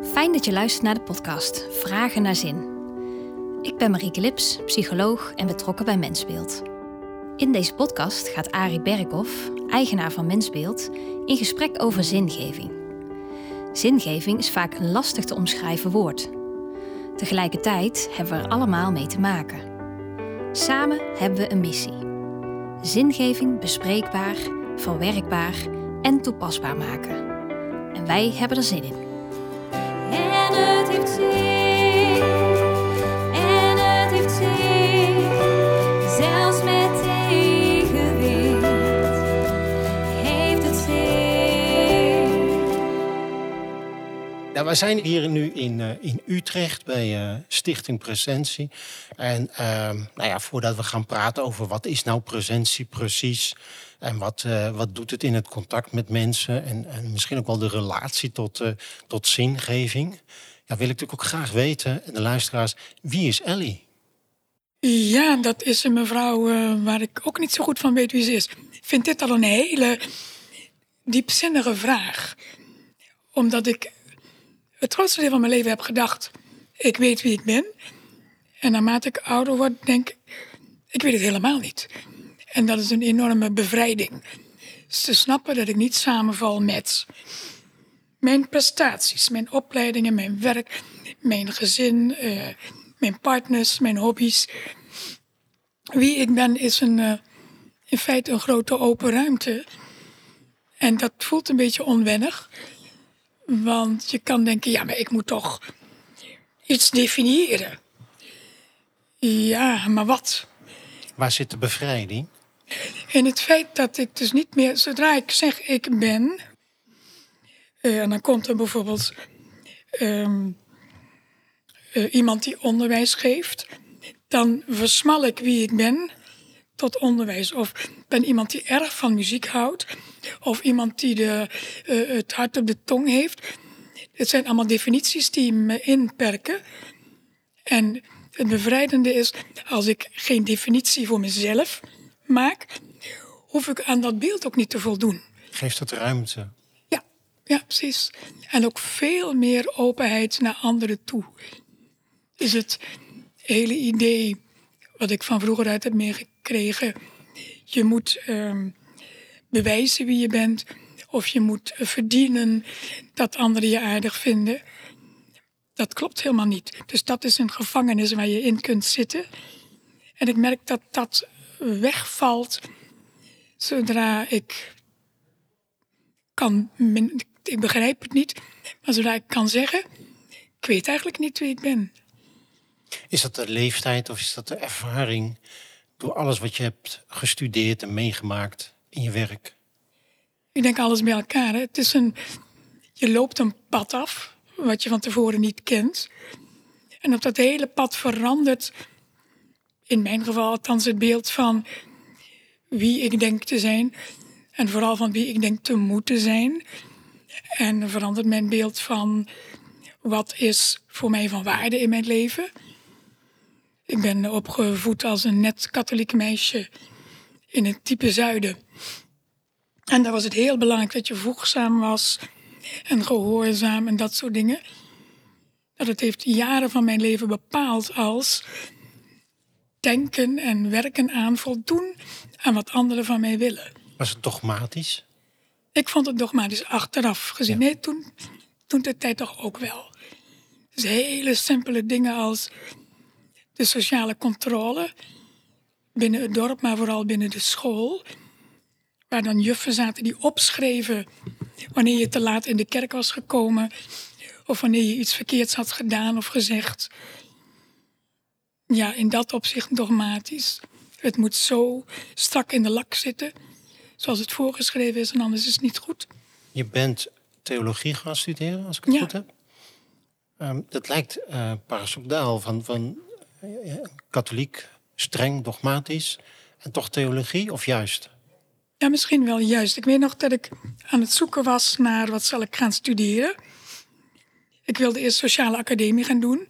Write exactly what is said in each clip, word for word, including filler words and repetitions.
Fijn dat je luistert naar de podcast Vragen naar Zin. Ik ben Marieke Lips, psycholoog en betrokken bij Mensbeeld. In deze podcast gaat Arie Berghoff, eigenaar van Mensbeeld, in gesprek over zingeving. Zingeving is vaak een lastig te omschrijven woord. Tegelijkertijd hebben we er allemaal mee te maken. Samen hebben we een missie. Zingeving bespreekbaar, verwerkbaar en toepasbaar maken. En wij hebben er zin in. En het heeft zin, en het heeft zin, zelfs met tegenwind heeft het zin. Nou, wij zijn hier nu in, uh, in Utrecht bij uh, Stichting Presentie. En uh, nou ja, voordat we gaan praten over wat is nou presentie precies en wat, uh, wat doet het in het contact met mensen en, en misschien ook wel de relatie tot, uh, tot zingeving, ja, wil ik natuurlijk ook graag weten, en de luisteraars, wie is Ellie? Ja, dat is een mevrouw uh, waar ik ook niet zo goed van weet wie ze is. Ik vind dit al een hele diepzinnige vraag. Omdat ik het grootste deel van mijn leven heb gedacht, ik weet wie ik ben. En naarmate ik ouder word, denk ik, ik weet het helemaal niet. En dat is een enorme bevrijding. Dus te snappen dat ik niet samenval met mijn prestaties, mijn opleidingen, mijn werk, mijn gezin, uh, mijn partners, mijn hobby's. Wie ik ben is een, uh, in feite een grote open ruimte. En dat voelt een beetje onwennig. Want je kan denken, ja, maar ik moet toch iets definiëren. Ja, maar wat? Waar zit de bevrijding? In het feit dat ik dus niet meer, zodra ik zeg ik ben, uh, en dan komt er bijvoorbeeld um, uh, iemand die onderwijs geeft, dan versmal ik wie ik ben tot onderwijs. Of ben iemand die erg van muziek houdt, of iemand die de, uh, het hart op de tong heeft. Het zijn allemaal definities die me inperken. En het bevrijdende is, als ik geen definitie voor mezelf maak, hoef ik aan dat beeld ook niet te voldoen. Geeft het ruimte? Ja, ja, precies. En ook veel meer openheid naar anderen toe. Is het hele idee wat ik van vroeger uit heb meegekregen. Je moet um, bewijzen wie je bent, of je moet verdienen dat anderen je aardig vinden. Dat klopt helemaal niet. Dus dat is een gevangenis waar je in kunt zitten. En ik merk dat dat wegvalt zodra ik kan, ik begrijp het niet, maar zodra ik kan zeggen, ik weet eigenlijk niet wie ik ben. Is dat de leeftijd of is dat de ervaring door alles wat je hebt gestudeerd en meegemaakt in je werk? Ik denk alles bij elkaar. Hè. Het is een, je loopt een pad af wat je van tevoren niet kent. En op dat hele pad verandert, in mijn geval althans, het beeld van wie ik denk te zijn. En vooral van wie ik denk te moeten zijn. En verandert mijn beeld van wat is voor mij van waarde in mijn leven. Ik ben opgevoed als een net katholiek meisje in het diepe zuiden. En daar was het heel belangrijk dat je voegzaam was en gehoorzaam en dat soort dingen. Dat het heeft jaren van mijn leven bepaald als denken en werken aan voldoen aan wat anderen van mij willen. Was het dogmatisch? Ik vond het dogmatisch achteraf gezien. Ja. Nee, toen, toen de tijd toch ook wel. Dus hele simpele dingen als de sociale controle binnen het dorp, maar vooral binnen de school. Waar dan juffen zaten die opschreven wanneer je te laat in de kerk was gekomen. Of wanneer je iets verkeerds had gedaan of gezegd. Ja, in dat opzicht dogmatisch. Het moet zo strak in de lak zitten, zoals het voorgeschreven is, en anders is het niet goed. Je bent theologie gaan studeren, als ik het Ja. goed heb. Um, dat lijkt uh, paradoxaal van, van uh, katholiek, streng, dogmatisch, en toch theologie, of juist? Ja, misschien wel juist. Ik weet nog dat ik aan het zoeken was naar wat zal ik gaan studeren. Ik wilde eerst sociale academie gaan doen.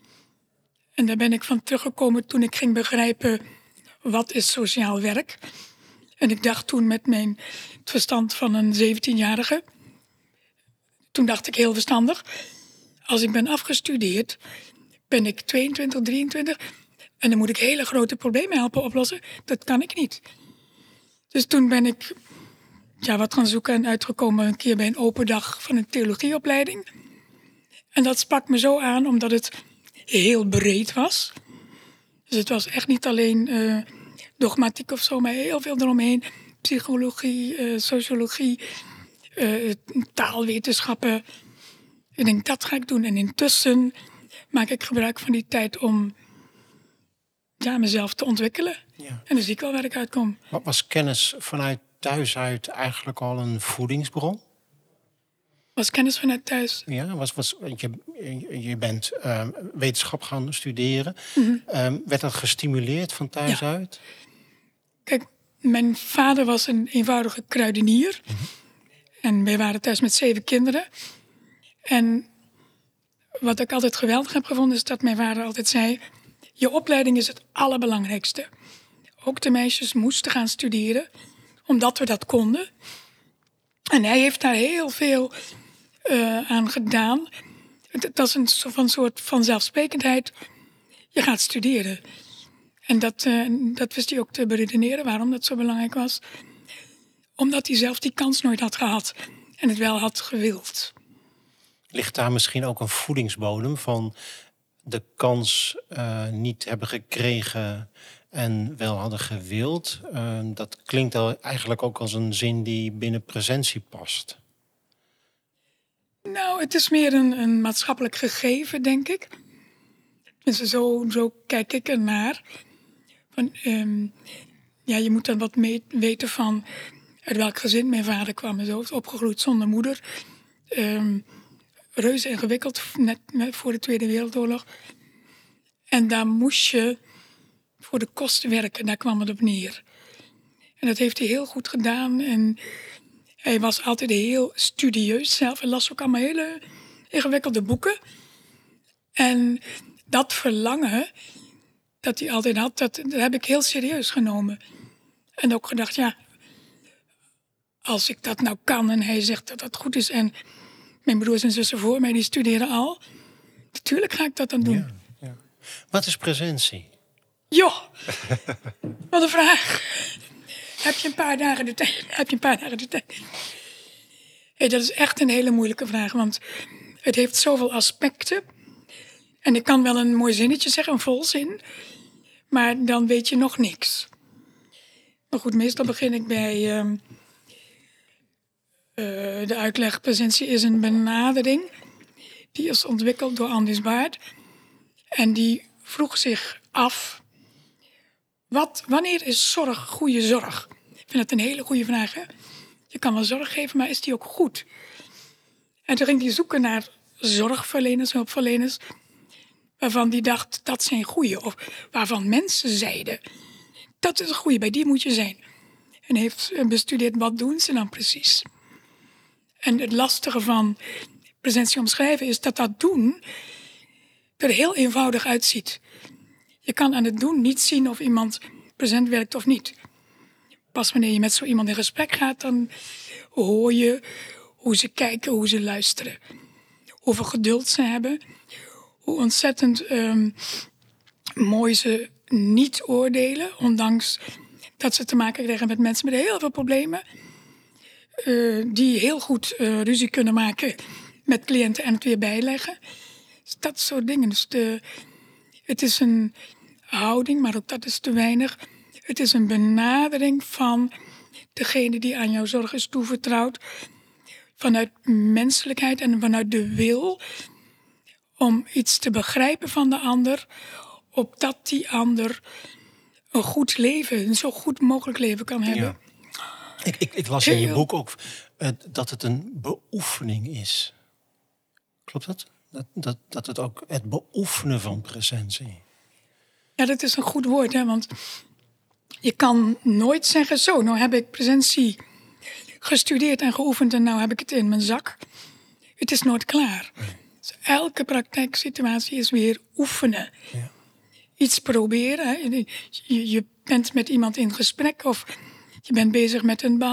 En daar ben ik van teruggekomen toen ik ging begrijpen wat is sociaal werk. En ik dacht toen met mijn het verstand van een zeventienjarige. Toen dacht ik heel verstandig. als ik ben afgestudeerd, ben ik tweeëntwintig, drieëntwintig... en dan moet ik hele grote problemen helpen oplossen. Dat kan ik niet. Dus toen ben ik ja, wat gaan zoeken en uitgekomen een keer bij een open dag van een theologieopleiding. En dat sprak me zo aan, omdat het heel breed was. Dus het was echt niet alleen uh, dogmatiek of zo, maar heel veel eromheen. Psychologie, uh, sociologie, uh, taalwetenschappen. Ik denk, dat ga ik doen. En intussen maak ik gebruik van die tijd om ja, mezelf te ontwikkelen. Ja. En dan zie ik wel waar ik uitkom. Wat was kennis vanuit thuis uit eigenlijk al een voedingsbron? Was kennis vanuit thuis? Ja, was, was, je, je bent uh, wetenschap gaan studeren. Mm-hmm. Um, werd dat gestimuleerd van thuis ja. uit? Kijk, mijn vader was een eenvoudige kruidenier. Mm-hmm. En wij waren thuis met zeven kinderen. En wat ik altijd geweldig heb gevonden is dat mijn vader altijd zei: je opleiding is het allerbelangrijkste. Ook de meisjes moesten gaan studeren, omdat we dat konden. En hij heeft daar heel veel uh, aan gedaan. Het was een van soort vanzelfsprekendheid. Je gaat studeren. En dat, uh, dat wist hij ook te beredeneren, waarom dat zo belangrijk was. Omdat hij zelf die kans nooit had gehad en het wel had gewild. Ligt daar misschien ook een voedingsbodem van de kans uh, niet hebben gekregen en wel hadden gewild? Uh, dat klinkt al eigenlijk ook als een zin die binnen presentie past. Nou, het is meer een, een maatschappelijk gegeven, denk ik. Dus zo, zo kijk ik ernaar. Van, um, ja, je moet dan wat mee weten van uit welk gezin mijn vader kwam en zo. Opgegroeid zonder moeder. Um, reuze ingewikkeld, net voor de Tweede Wereldoorlog. En daar moest je voor de kosten werken, daar kwam het op neer. En dat heeft hij heel goed gedaan. En hij was altijd heel studieus zelf. Hij las ook allemaal hele ingewikkelde boeken. En dat verlangen dat hij altijd had, dat, dat heb ik heel serieus genomen. En ook gedacht, ja, als ik dat nou kan en hij zegt dat dat goed is en mijn broers en zussen voor mij, die studeren al. Natuurlijk ga ik dat dan doen. Ja, ja. Wat is presentie? Joh, wat een vraag. Heb je een paar dagen de tijd? Heb je een paar dagen de tijd? Hey, dat is echt een hele moeilijke vraag, want het heeft zoveel aspecten. En ik kan wel een mooi zinnetje zeggen, een volzin, maar dan weet je nog niks. Maar goed, meestal begin ik bij uh, uh, de uitleg. Presentie is een benadering. Die is ontwikkeld door Andries Baart. En die vroeg zich af, wat, wanneer is zorg goede zorg? Ik vind dat een hele goede vraag. Hè? Je kan wel zorg geven, maar is die ook goed? En toen ging hij zoeken naar zorgverleners, hulpverleners, waarvan die dacht, dat zijn goeie. Of waarvan mensen zeiden, dat is een goeie, bij die moet je zijn. En heeft bestudeerd, wat doen ze dan precies? En het lastige van presentie omschrijven is dat dat doen er heel eenvoudig uitziet. Je kan aan het doen niet zien of iemand present werkt of niet. Pas wanneer je met zo iemand in gesprek gaat, dan hoor je hoe ze kijken, hoe ze luisteren. Hoeveel geduld ze hebben. Hoe ontzettend um, mooi ze niet oordelen, ondanks dat ze te maken krijgen met mensen met heel veel problemen. Uh, die heel goed uh, ruzie kunnen maken met cliënten en het weer bijleggen. Dus dat soort dingen. Dus de, het is een houding, maar ook dat is te weinig. Het is een benadering van degene die aan jouw zorg is toevertrouwd. Vanuit menselijkheid en vanuit de wil om iets te begrijpen van de ander, opdat die ander een goed leven, een zo goed mogelijk leven kan hebben. Ja. Ik, ik, ik las in je boek ook uh, dat het een beoefening is. Klopt dat? Dat, dat? dat het ook het beoefenen van presentie. Ja, dat is een goed woord, hè? Want je kan nooit zeggen, zo, nou heb ik presentie gestudeerd en geoefend en nou heb ik het in mijn zak. Het is nooit klaar. Nee. Dus elke praktijksituatie is weer oefenen. Ja. Iets proberen. Hè? Je, je bent met iemand in gesprek of je bent bezig met een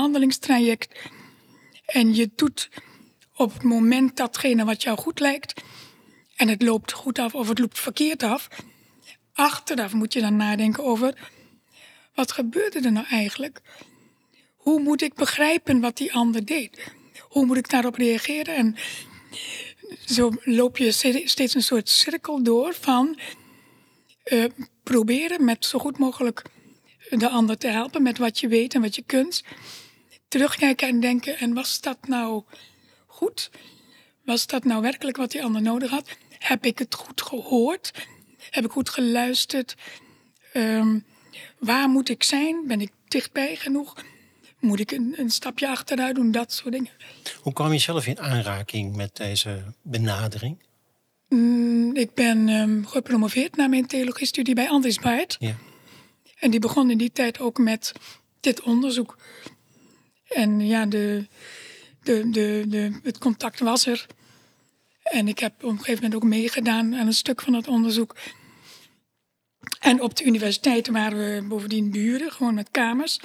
behandelingstraject. En je doet op het moment datgene wat jou goed lijkt. en het loopt goed af of het loopt verkeerd af. Achteraf moet je dan nadenken over, wat gebeurde er nou eigenlijk? Hoe moet ik begrijpen wat die ander deed? Hoe moet ik daarop reageren? En zo loop je steeds een soort cirkel door van uh, proberen met zo goed mogelijk de ander te helpen met wat je weet en wat je kunt. Terugkijken en denken, en was dat nou goed? Was dat nou werkelijk wat die ander nodig had? Heb ik het goed gehoord? Heb ik goed geluisterd? Um, waar moet ik zijn? Ben ik dichtbij genoeg? Moet ik een, een stapje achteruit doen? Dat soort dingen. Hoe kwam je zelf in aanraking met deze benadering? Mm, ik ben um, gepromoveerd na mijn theologiestudie bij Andries Baert. Ja. En die begon in die tijd ook met dit onderzoek. En ja, de, de, de, de, het contact was er. En ik heb op een gegeven moment ook meegedaan aan een stuk van het onderzoek. En op de universiteit waren we bovendien buren, gewoon met kamers.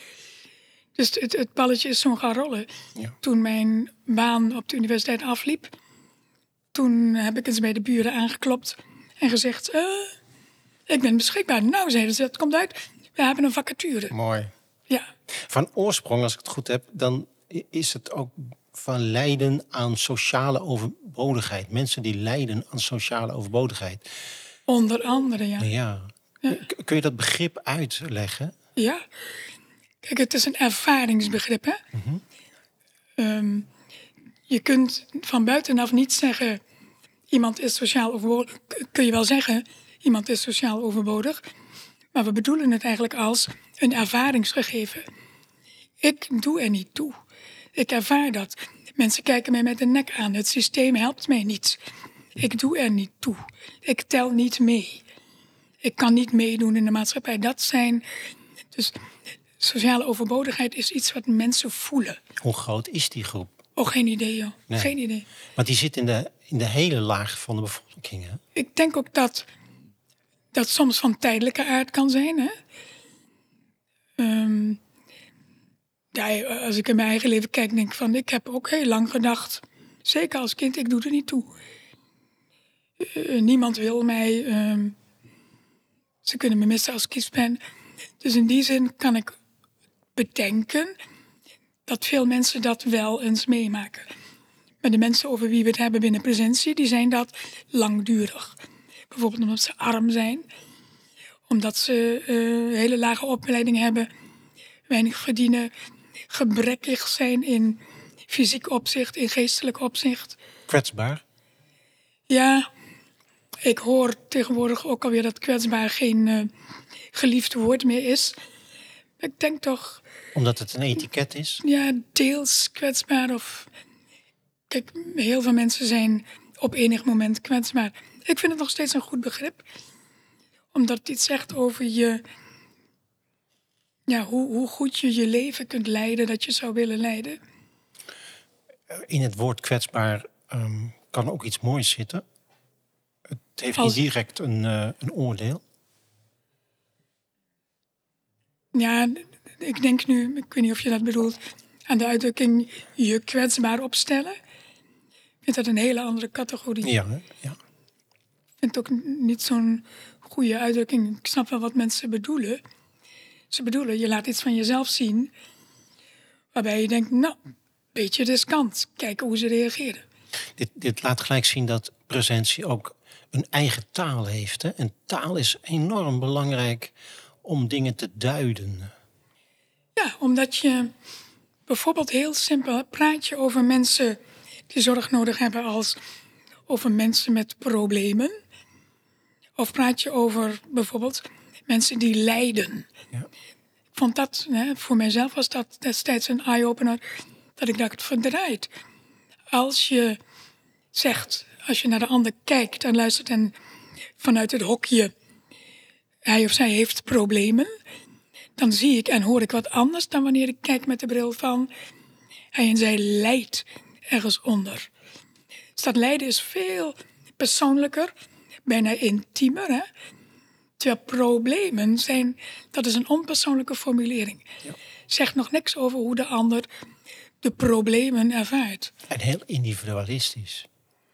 Dus het, het balletje is zo'n gaan rollen. Ja. Toen mijn baan op de universiteit afliep, toen heb ik eens bij de buren aangeklopt en gezegd, uh, ik ben beschikbaar. Nou, zeiden ze, het komt uit, we hebben een vacature. Mooi. Ja. Van oorsprong, als ik het goed heb, dan is het ook van lijden aan sociale overbodigheid. Mensen die lijden aan sociale overbodigheid. Onder andere, ja. Ja. Ja. Kun je dat begrip uitleggen? Ja. Kijk, het is een ervaringsbegrip, hè. Mm-hmm. Um, je kunt van buitenaf niet zeggen, iemand is sociaal overbodig. Kun je wel zeggen, iemand is sociaal overbodig. Maar we bedoelen het eigenlijk als een ervaringsgegeven. Ik doe er niet toe. Ik ervaar dat. Mensen kijken mij met de nek aan. Het systeem helpt mij niet. Ik doe er niet toe. Ik tel niet mee. Ik kan niet meedoen in de maatschappij. Dat zijn... Dus sociale overbodigheid is iets wat mensen voelen. Hoe groot is die groep? Oh, geen idee, joh. Nee. Geen idee. Maar die zit in de, in de hele laag van de bevolking, hè? Ik denk ook dat dat soms van tijdelijke aard kan zijn, hè. Um, ja, als ik in mijn eigen leven kijk, denk ik van, ik heb ook heel lang gedacht, zeker als kind, ik doe er niet toe. Uh, niemand wil mij. Um, ze kunnen me missen als kiespijn. Dus in die zin kan ik bedenken dat veel mensen dat wel eens meemaken. Maar de mensen over wie we het hebben binnen presentie, die zijn dat langdurig. Bijvoorbeeld omdat ze arm zijn. Omdat ze uh, hele lage opleiding hebben. Weinig verdienen. Gebrekkig zijn in fysiek opzicht, in geestelijk opzicht. Kwetsbaar? Ja, ik hoor tegenwoordig ook alweer dat kwetsbaar geen uh, geliefd woord meer is. Ik denk toch... Omdat het een etiket is? Ja, deels kwetsbaar. Of... Kijk, heel veel mensen zijn op enig moment kwetsbaar. Ik vind het nog steeds een goed begrip. Omdat het iets zegt over je... Ja, hoe, hoe goed je je leven kunt leiden dat je zou willen leiden. In het woord kwetsbaar um, kan ook iets moois zitten. Het heeft Als... niet direct een, uh, een oordeel. Ja, ik denk nu, ik weet niet of je dat bedoelt, aan de uitdrukking je kwetsbaar opstellen. Ik vind dat een hele andere categorie. Ja, ja. Ik vind het ook niet zo'n goede uitdrukking. Ik snap wel wat mensen bedoelen. Ze bedoelen, je laat iets van jezelf zien, waarbij je denkt, nou, beetje riskant. Kijken hoe ze reageren. Dit, dit laat gelijk zien dat presentie ook een eigen taal heeft. Hè? En taal is enorm belangrijk om dingen te duiden. Ja, omdat je bijvoorbeeld heel simpel praat je over mensen die zorg nodig hebben als over mensen met problemen. Of praat je over bijvoorbeeld mensen die lijden. Ja. Ik vond dat, hè, voor mijzelf was dat destijds een eye-opener, dat ik dacht, verdraaid. Als je zegt, als je naar de ander kijkt en luistert en vanuit het hokje, hij of zij heeft problemen, dan zie ik en hoor ik wat anders dan wanneer ik kijk met de bril van, hij en zij lijdt ergens onder. Dus dat lijden is veel persoonlijker, bijna intiemer, hè? Terwijl problemen zijn, dat is een onpersoonlijke formulering. Ja. Zegt nog niks over hoe de ander de problemen ervaart. En heel individualistisch.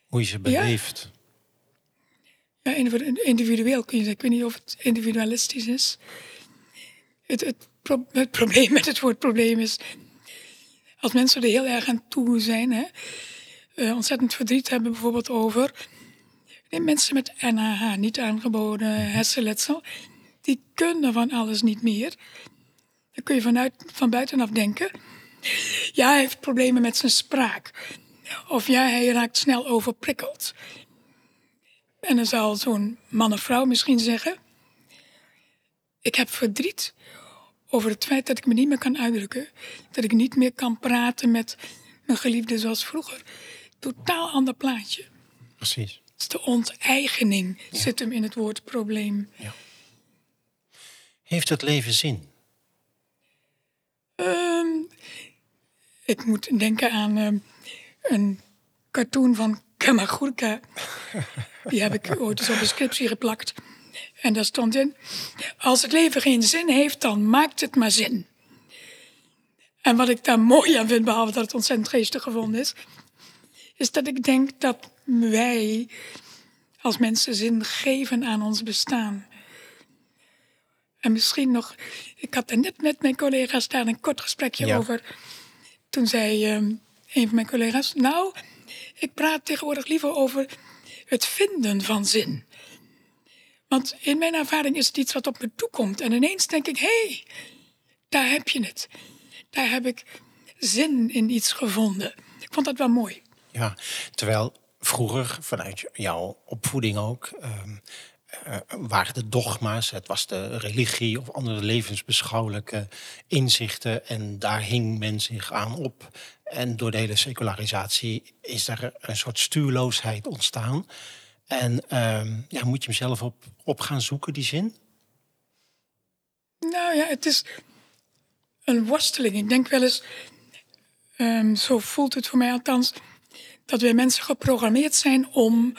Hoe je ze beleeft. Ja, individueel kun je zeggen. Ik weet niet of het individualistisch is. Het, het, pro- het probleem met het woord probleem is... als mensen er heel erg aan toe zijn... Hè, uh, ontzettend verdriet hebben bijvoorbeeld over... Nee, mensen met N A H, niet aangeboren hersenletsel... die kunnen van alles niet meer. Dan kun je vanuit, van buitenaf denken... ja, hij heeft problemen met zijn spraak. Of ja, hij raakt snel overprikkeld. En dan zal zo'n man of vrouw misschien zeggen... ik heb verdriet over het feit dat ik me niet meer kan uitdrukken. Dat ik niet meer kan praten met mijn geliefde zoals vroeger. Totaal ander plaatje. Precies. Dus de onteigening ja. zit hem in het woord probleem. Ja. Heeft het leven zin? Um, ik moet denken aan um, een cartoon van Kamagurka. Die heb ik ooit eens op een scriptie geplakt. En daar stond in... als het leven geen zin heeft, dan maakt het maar zin. En wat ik daar mooi aan vind, behalve dat het ontzettend geestig gevonden is... is dat ik denk dat wij als mensen zin geven aan ons bestaan. En misschien nog... Ik had er net met mijn collega's daar een kort gesprekje ja. over. Toen zei um, een van mijn collega's... nou, ik praat tegenwoordig liever over het vinden van zin. Want in mijn ervaring is het iets wat op me toekomt. En ineens denk ik, hé, hey, daar heb je het. Daar heb ik zin in iets gevonden. Ik vond dat wel mooi. Ja, terwijl vroeger, vanuit jouw opvoeding ook... Um, uh, waren de dogma's, het was de religie of andere levensbeschouwelijke inzichten... en daar hing men zich aan op. En door de hele secularisatie is er een soort stuurloosheid ontstaan... En um, ja, moet je hem zelf op, op gaan zoeken, die zin? Nou ja, het is een worsteling. Ik denk wel eens, um, zo voelt het voor mij althans... dat wij mensen geprogrammeerd zijn om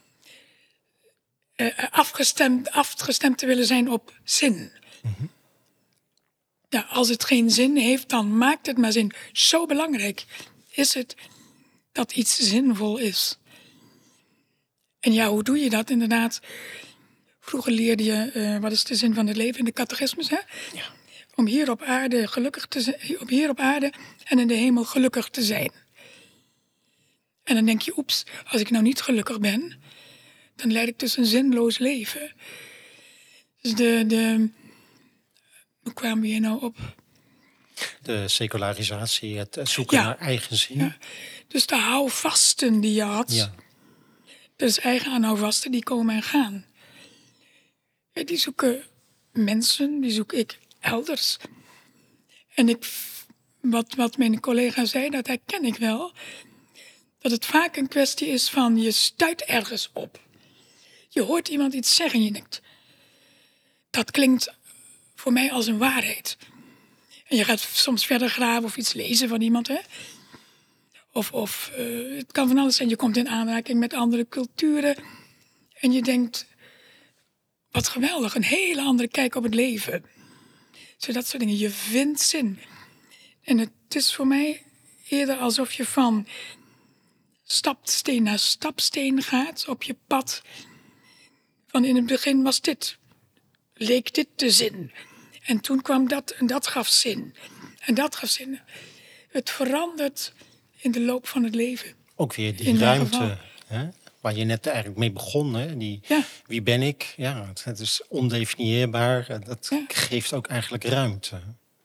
uh, afgestemd, afgestemd te willen zijn op zin. Mm-hmm. Ja, als het geen zin heeft, dan maakt het maar zin. Zo belangrijk is het dat iets zinvol is. En ja, hoe doe je dat inderdaad? Vroeger leerde je, uh, wat is de zin van het leven in de catechismus, hè? Ja. Om hier op aarde gelukkig te zijn, om hier op aarde en in de hemel gelukkig te zijn. En dan denk je, oeps, als ik nou niet gelukkig ben, dan leid ik dus een zinloos leven. Dus de, de, hoe kwamen we hier nou op? De secularisatie, het zoeken ja. naar eigen zin. Ja. Dus de houvasten die je had... Ja. Dus eigen aan houvasten, die komen en gaan. Ja, die zoeken mensen, die zoek ik elders. En ik, wat, wat mijn collega zei, dat herken ik wel. Dat het vaak een kwestie is van je stuit ergens op. Je hoort iemand iets zeggen en je denkt... dat klinkt voor mij als een waarheid. En je gaat soms verder graven of iets lezen van iemand, hè. Of, of uh, het kan van alles zijn. Je komt in aanraking met andere culturen. En je denkt, wat geweldig, een hele andere kijk op het leven. Zo dat soort dingen. Je vindt zin. En het is voor mij eerder alsof je van stapsteen naar stapsteen gaat op je pad. Van in het begin was dit, leek dit de zin. En toen kwam dat en dat gaf zin. En dat gaf zin. Het verandert... in de loop van het leven. Ook weer die ruimte, hè, waar je net eigenlijk mee begon. Hè, die, ja. Wie ben ik? Ja, het, het is ondefinieerbaar. Dat ja. geeft ook eigenlijk ruimte.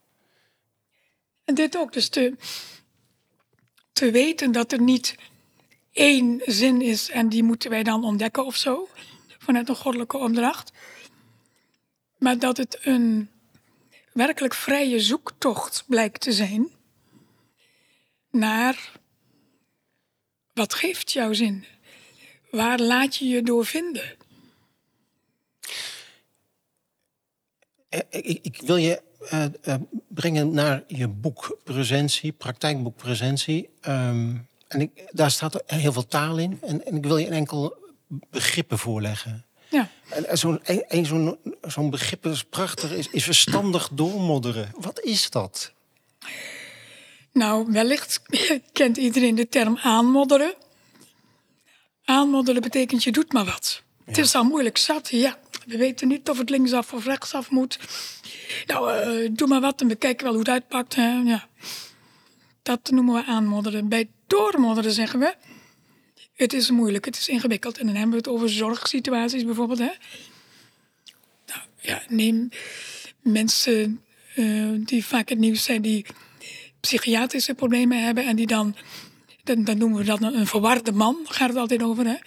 En dit ook. Dus te, te weten dat er niet één zin is... en die moeten wij dan ontdekken of zo. Vanuit een goddelijke opdracht. Maar dat het een werkelijk vrije zoektocht blijkt te zijn... naar wat geeft jouw zin? Waar laat je je door vinden? Ik, ik wil je uh, uh, brengen naar je boek Presentie, praktijkboek Presentie. Um, en ik, daar staat heel veel taal in. En, en ik wil je een enkel begrippen voorleggen. Ja. En, en zo'n, een, een, zo'n, zo'n begrip is prachtig, is, is verstandig doormodderen. Wat is dat? Nou, wellicht kent iedereen de term aanmodderen. Aanmodderen betekent je doet maar wat. Ja. Het is al moeilijk zat. Ja, we weten niet of het linksaf of rechtsaf moet. Nou, uh, doe maar wat en we kijken wel hoe het uitpakt. Hè? Ja. Dat noemen we aanmodderen. Bij doormodderen zeggen we... Het is moeilijk, het is ingewikkeld. En dan hebben we het over zorgsituaties bijvoorbeeld. Hè? Nou, ja, neem mensen uh, die vaak het nieuws zijn... die psychiatrische problemen hebben... en die dan, dan, dan noemen we dat een verwarde man. Daar gaat het altijd over. Hè?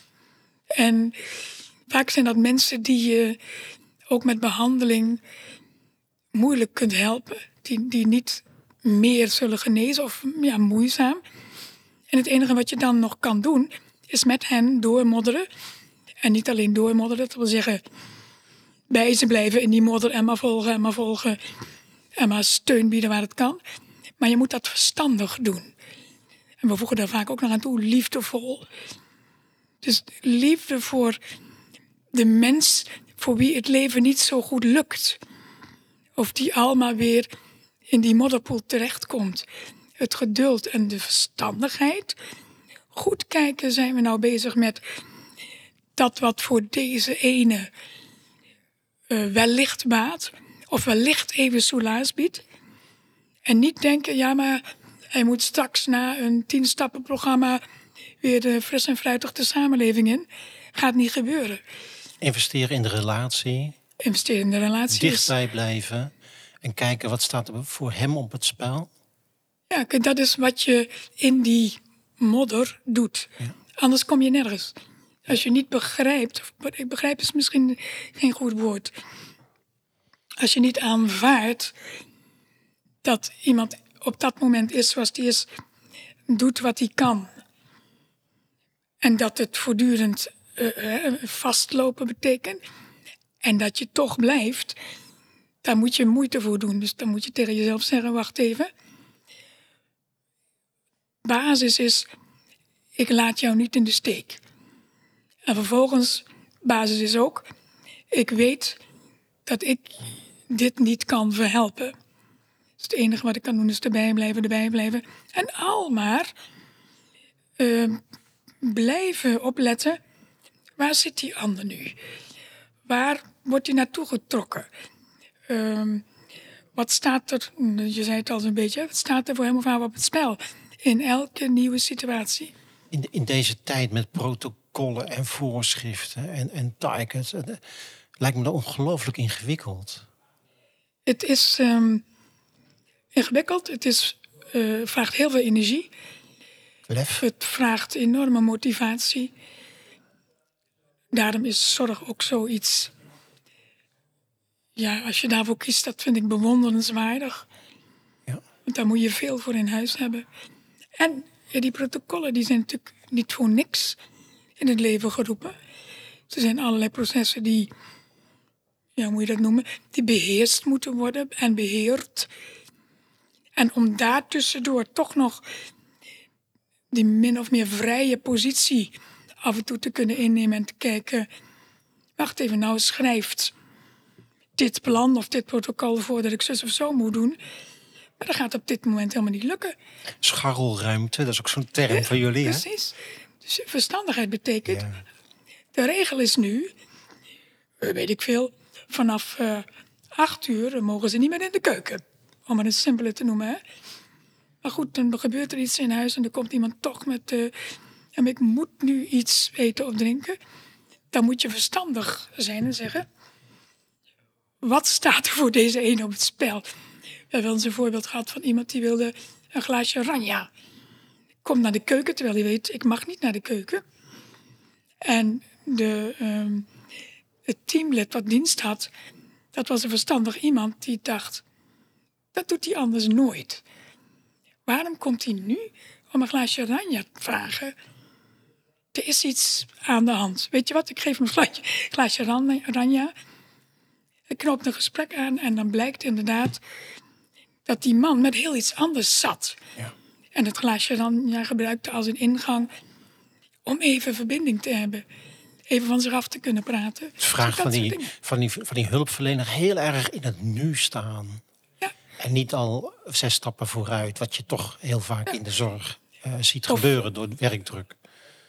En vaak zijn dat mensen die je ook met behandeling... moeilijk kunt helpen. Die, die niet meer zullen genezen of ja, moeizaam... En het enige wat je dan nog kan doen, is met hen doormodderen. En niet alleen doormodderen, dat wil zeggen... bij ze blijven in die modder en maar volgen en maar volgen... en maar steun bieden waar het kan. Maar je moet dat verstandig doen. En we voegen daar vaak ook nog aan toe, liefdevol. Dus liefde voor de mens voor wie het leven niet zo goed lukt. Of die allemaal weer in die modderpoel terechtkomt... Het geduld en de verstandigheid. Goed kijken, zijn we nou bezig met dat wat voor deze ene uh, wellicht baat. Of wellicht even soelaas biedt. En niet denken, ja maar hij moet straks na een tien stappen programma weer uh, fris en fruitig de samenleving in. Gaat niet gebeuren. Investeren in de relatie. Investeren in de relatie. Dichtbij blijven. En kijken wat staat er voor hem op het spel. Ja, dat is wat je in die modder doet. Ja. Anders kom je nergens. Als je niet begrijpt... Ik begrijp is misschien geen goed woord. Als je niet aanvaardt... dat iemand op dat moment is zoals die is... doet wat hij kan. En dat het voortdurend uh, vastlopen betekent... en dat je toch blijft... daar moet je moeite voor doen. Dus dan moet je tegen jezelf zeggen... wacht even... Basis is, ik laat jou niet in de steek. En vervolgens, basis is ook, ik weet dat ik dit niet kan verhelpen. Dus het enige wat ik kan doen is erbij blijven, erbij blijven. En al maar uh, blijven opletten, waar zit die ander nu? Waar wordt hij naartoe getrokken? Uh, wat staat er, je zei het al een beetje, wat staat er voor hem of haar op het spel? In elke nieuwe situatie. In, in deze tijd met protocollen en voorschriften en, en targets... Uh, lijkt me dat ongelooflijk ingewikkeld. Het is um, ingewikkeld. Het is, uh, vraagt heel veel energie. Lef. Het vraagt enorme motivatie. Daarom is zorg ook zoiets... Ja, als je daarvoor kiest, dat vind ik bewonderenswaardig. Ja. Want daar moet je veel voor in huis hebben... En ja, die protocollen die zijn natuurlijk niet voor niks in het leven geroepen. Er zijn allerlei processen die, ja, hoe moet je dat noemen, die beheerst moeten worden en beheerd. En om daar tussendoor toch nog die min of meer vrije positie af en toe te kunnen innemen en te kijken, wacht even, nou schrijft dit plan of dit protocol voor dat ik zus of zo moet doen. Maar dat gaat op dit moment helemaal niet lukken. Scharrelruimte, dat is ook zo'n term ja, van jullie, hè? Precies. Dus verstandigheid betekent... Ja. De regel is nu, weet ik veel... vanaf uh, acht uur mogen ze niet meer in de keuken. Om het simpele te noemen, hè. Maar goed, dan gebeurt er iets in huis... en er komt iemand toch met... Uh, en ik moet nu iets eten of drinken. Dan moet je verstandig zijn en zeggen... wat staat er voor deze ene op het spel... We hebben eens een voorbeeld gehad van iemand die wilde een glaasje ranja. Komt naar de keuken, terwijl hij weet, ik mag niet naar de keuken. En de, um, het teamlid wat dienst had, dat was een verstandig iemand die dacht, dat doet hij anders nooit. Waarom komt hij nu om een glaasje ranja te vragen? Er is iets aan de hand. Weet je wat, ik geef hem een glaasje, glaasje ranja. Ik knoop een gesprek aan en dan blijkt inderdaad... dat die man met heel iets anders zat. Ja. En het glaasje dan ja, gebruikte als een ingang... om even verbinding te hebben. Even van zich af te kunnen praten. Het vraagt van die, van, die, van die hulpverlener heel erg in het nu staan. Ja. En niet al zes stappen vooruit. Wat je toch heel vaak ja. in de zorg uh, ziet of, gebeuren door werkdruk.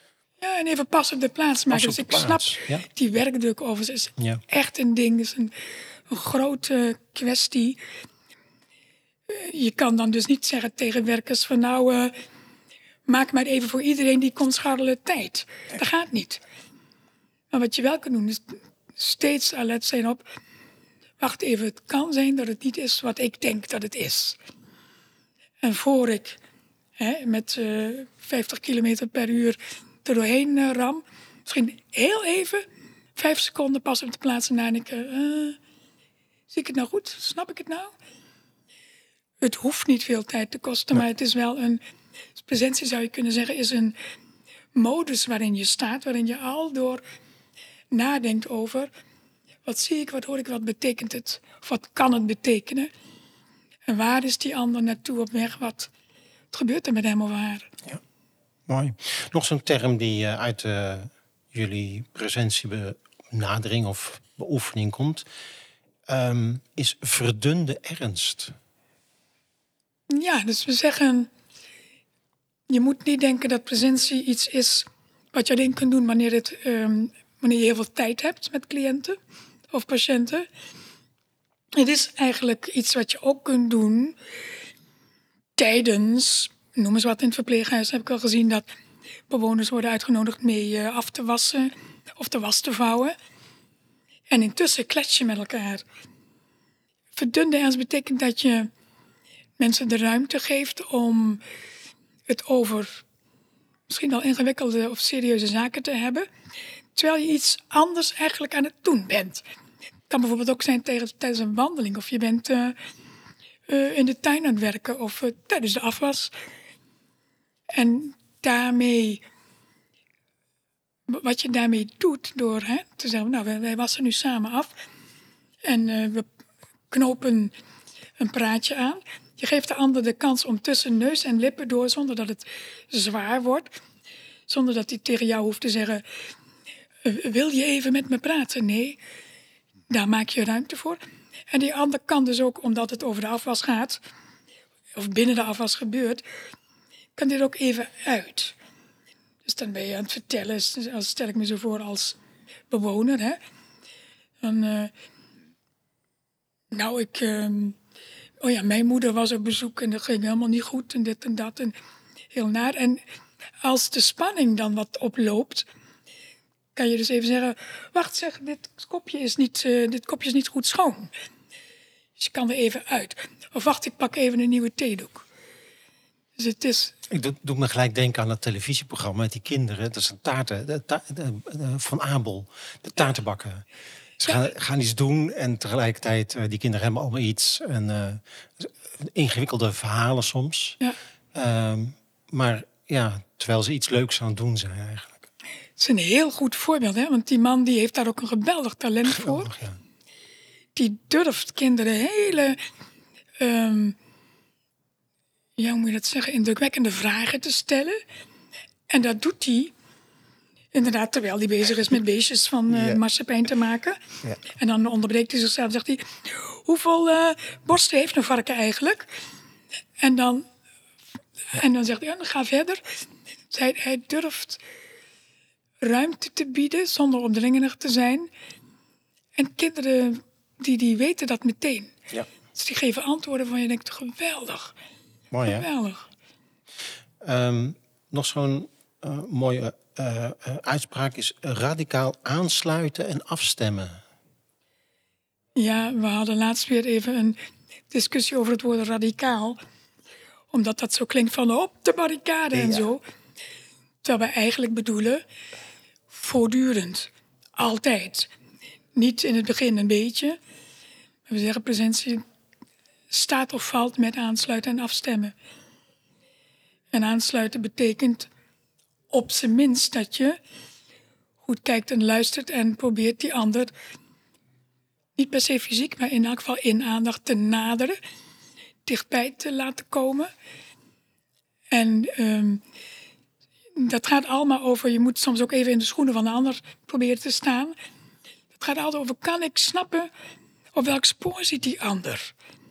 Ja, en even pas op de plaats maken. Pas Dus op ik de plaats, snap ja. die werkdruk over. Het is Ja. echt een ding. Het is een, een grote kwestie. Uh, je kan dan dus niet zeggen tegen werkers van nou, uh, maak maar even voor iedereen die komt scharrelen tijd. Dat gaat niet. Maar wat je wel kan doen is steeds alert zijn op. Wacht even, het kan zijn dat het niet is wat ik denk dat het is. En voor ik hè, met uh, vijftig kilometer per uur er doorheen uh, ram, misschien heel even, vijf seconden pas op de plaats en nadenken. Uh, zie ik het nou goed? Snap ik het nou? Het hoeft niet veel tijd te kosten, nee. Maar het is wel een... Presentie zou je kunnen zeggen is een modus waarin je staat, waarin je al door nadenkt over wat zie ik, wat hoor ik, wat betekent het? Of wat kan het betekenen? En waar is die ander naartoe op weg? Wat, wat gebeurt er met hem of haar? Ja, mooi. Nog zo'n term die uh, uit uh, jullie presentiebenadering of beoefening komt, um, is verdunde ernst. Ja, dus we zeggen, je moet niet denken dat presentie iets is wat je alleen kunt doen wanneer, het, um, wanneer je heel veel tijd hebt met cliënten of patiënten. Het is eigenlijk iets wat je ook kunt doen tijdens, noem eens wat in het verpleeghuis, heb ik al gezien dat bewoners worden uitgenodigd mee uh, af te wassen of de was te vouwen. En intussen klets je met elkaar. Verdunde ernst betekent dat je mensen de ruimte geeft om het over misschien wel ingewikkelde of serieuze zaken te hebben, terwijl je iets anders eigenlijk aan het doen bent. Het kan bijvoorbeeld ook zijn tijdens een wandeling, of je bent uh, uh, in de tuin aan het werken, of uh, tijdens de afwas. En daarmee, wat je daarmee doet, door hè, te zeggen, nou, wij, wij wassen nu samen af en uh, we knopen een praatje aan. Je geeft de ander de kans om tussen neus en lippen door, zonder dat het zwaar wordt. Zonder dat hij tegen jou hoeft te zeggen, wil je even met me praten? Nee, daar maak je ruimte voor. En die ander kan dus ook, omdat het over de afwas gaat, of binnen de afwas gebeurt, kan dit ook even uit. Dus dan ben je aan het vertellen, als stel ik me zo voor als bewoner. Hè? Dan, uh, nou, ik... Uh, Oh ja, mijn moeder was op bezoek en dat ging helemaal niet goed en dit en dat en heel naar. En als de spanning dan wat oploopt, kan je dus even zeggen, wacht zeg, dit kopje is niet, uh, dit kopje is niet goed schoon. Dus je kan er even uit. Of wacht, ik pak even een nieuwe theedoek. Dus het is... Ik doe, doe me gelijk denken aan het televisieprogramma met die kinderen. Dat is een taarten, de ta- de, de, van Abel, de taartenbakken. Ze gaan, gaan iets doen en tegelijkertijd, uh, die kinderen hebben allemaal iets. En, uh, ingewikkelde verhalen soms. Ja. Uh, maar ja, terwijl ze iets leuks aan het doen zijn eigenlijk. Het is een heel goed voorbeeld, hè? Want die man die heeft daar ook een geweldig talent Geweldig, voor. ja. Die durft kinderen hele, um, ja, hoe moet je dat zeggen, indrukwekkende vragen te stellen. En dat doet hij inderdaad terwijl hij bezig is met beestjes van uh, ja. marsepein te maken. Ja. En dan onderbreekt hij zichzelf en zegt hij, hoeveel uh, borsten heeft een varken eigenlijk? En dan, ja. en dan zegt hij, ja, dan ga verder. Dus hij, hij durft ruimte te bieden zonder opdringerig te zijn. En kinderen die, die weten dat meteen. Ja. Dus die geven antwoorden van je denkt, geweldig. Mooi, hè? Geweldig. Um, nog zo'n uh, mooie uh, uh, uitspraak is radicaal aansluiten en afstemmen. Ja, we hadden laatst weer even een discussie over het woord radicaal. Omdat dat zo klinkt van op de barricade en ja. zo. Terwijl we eigenlijk bedoelen voortdurend. Altijd. Niet in het begin een beetje. We zeggen presentie staat of valt met aansluiten en afstemmen. En aansluiten betekent op zijn minst dat je goed kijkt en luistert en probeert die ander niet per se fysiek, maar in elk geval in aandacht te naderen, dichtbij te laten komen. En um, dat gaat allemaal over, je moet soms ook even in de schoenen van de ander proberen te staan. Het gaat altijd over, kan ik snappen op welk spoor zit die ander?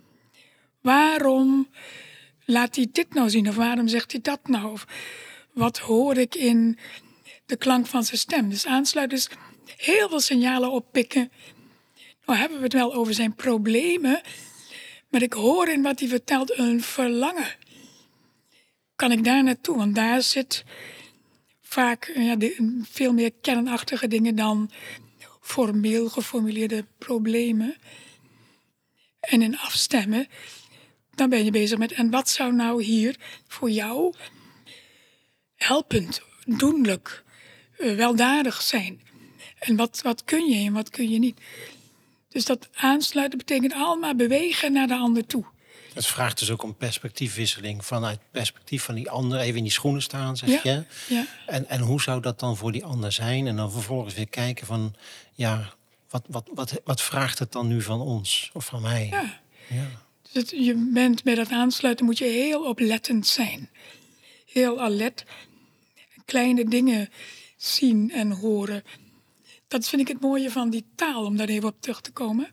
Waarom laat hij dit nou zien? Of waarom zegt hij dat nou? Of wat hoor ik in de klank van zijn stem. Dus aansluiten is heel veel signalen oppikken. Nou hebben we het wel over zijn problemen, maar ik hoor in wat hij vertelt een verlangen. Kan ik daar naartoe? Want daar zit vaak ja, de, veel meer kernachtige dingen dan formeel geformuleerde problemen. En in afstemmen, dan ben je bezig met, en wat zou nou hier voor jou helpend, doenlijk, weldadig zijn? En wat, wat kun je en wat kun je niet? Dus dat aansluiten betekent allemaal bewegen naar de ander toe. Het vraagt dus ook om perspectiefwisseling vanuit het perspectief van die ander. Even in die schoenen staan, zeg Ja, je. ja. En, en hoe zou dat dan voor die ander zijn? En dan vervolgens weer kijken van, ja, wat, wat, wat, wat vraagt het dan nu van ons of van mij? Ja. Ja. Dus het, je bent bij dat aansluiten moet je heel oplettend zijn. Heel alert. Kleine dingen zien en horen. Dat vind ik het mooie van die taal, om daar even op terug te komen.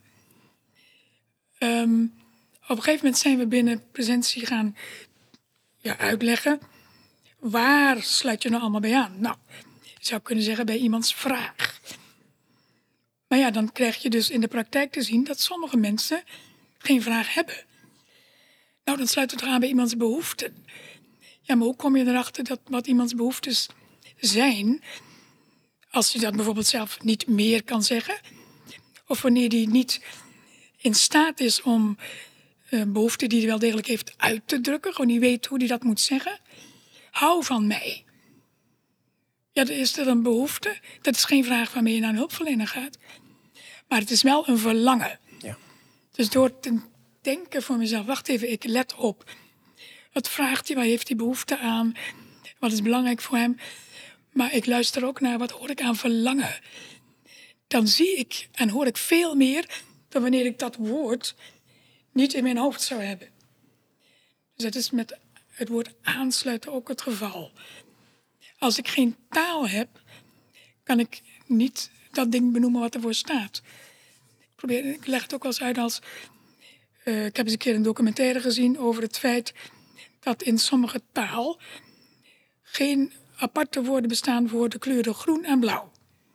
Um, op een gegeven moment zijn we binnen presentie gaan ja, uitleggen. Waar sluit je nou allemaal bij aan? Nou, je zou kunnen zeggen bij iemands vraag. Maar ja, dan krijg je dus in de praktijk te zien dat sommige mensen geen vraag hebben. Nou, dan sluit het er aan bij iemands behoeften. Ja, maar hoe kom je erachter dat wat iemands behoeftes zijn, als hij dat bijvoorbeeld zelf niet meer kan zeggen, of wanneer hij niet in staat is om uh, behoeften die hij wel degelijk heeft uit te drukken, gewoon niet weet hoe hij dat moet zeggen. Hou van mij. Ja, is er een behoefte? Dat is geen vraag waarmee je naar een hulpverlener gaat. Maar het is wel een verlangen. Ja. Dus door te denken voor mezelf, wacht even, ik let op. Wat vraagt hij, waar heeft hij behoefte aan? Wat is belangrijk voor hem? Maar ik luister ook naar, wat hoor ik aan verlangen? Dan zie ik en hoor ik veel meer dan wanneer ik dat woord niet in mijn hoofd zou hebben. Dus dat is met het woord aansluiten ook het geval. Als ik geen taal heb, kan ik niet dat ding benoemen wat ervoor staat. Ik, probeer, ik leg het ook wel eens uit als, Uh, ik heb eens een keer een documentaire gezien over het feit dat in sommige taal geen aparte woorden bestaan voor de kleuren groen en blauw.